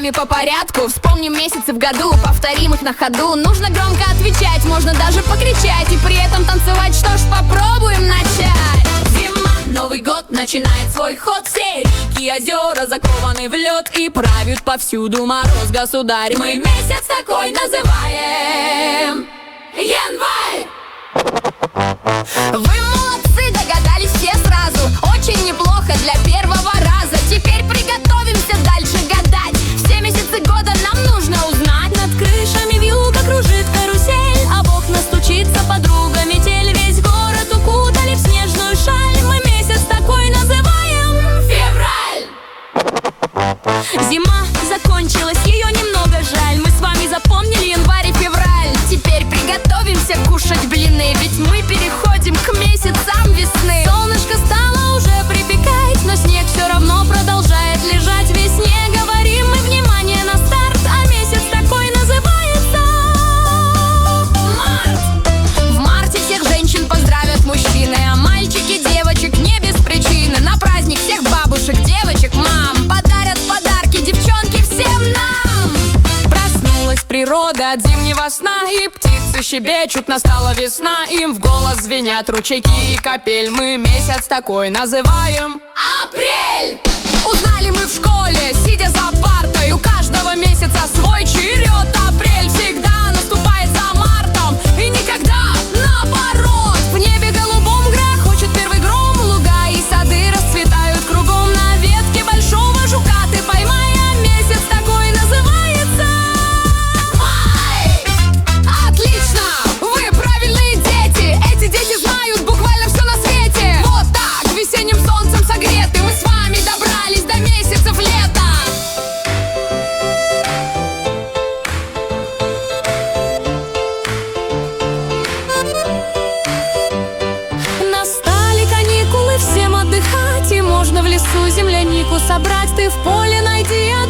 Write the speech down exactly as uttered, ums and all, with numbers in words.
вами по порядку. Вспомним месяцы в году, повторим их на ходу. Нужно громко отвечать, можно даже покричать и при этом танцевать. Что ж, попробуем начать. Зима, Новый год начинает свой ход. Все реки, озера закованы в лед и правят повсюду мороз государь. Мы месяц такой называем январь. Вы молодцы, догадались все сразу. Очень неплохо для первого раза. Теперь приготовимся дальше гадать. Все месяцы года нам нужно узнать. Над крышами вьюга кружит карусель, а в окна стучится подруга метель. Весь город укутали в снежную шаль. Мы месяц такой называем февраль. Зима закончилась, ее немного жаль. Мы с вами запомнили январь и февраль. Теперь приготовимся кушать блины, ведь мы переходим к месяцам весны. Солнышко стало уже припекать, но снег все равно продолжает лежать. Весне говорим мы, внимание на старт, а месяц такой называется март. В марте всех женщин поздравят мужчины, а мальчики девочек не без причины. На праздник всех бабушек, девочек, мам подарят подарки девчонки всем нам. Проснулась природа от зимнего сна, и птицы щебечут, настала весна. Им в голос звенят ручейки и капель. Мы месяц такой называем апрель. Узнали мы в школе, сидя за партой, у каждого месяца свой черед. Апрель всегда наступает за мартом, и никогда наоборот. В небе голубом грохочет первый гром, луга и сады расцветают кругом. На ветке большого жука ты поймай, а месяц такой называется май. Отлично! Вы правильные дети! Эти дети знают буквально все на свете. Вот так, весенним солнцем согреты, мы с вами добрались до месяцев лета. Настали каникулы, всем отдыхать, и можно в лесу землянику собрать. Ты в поле найди,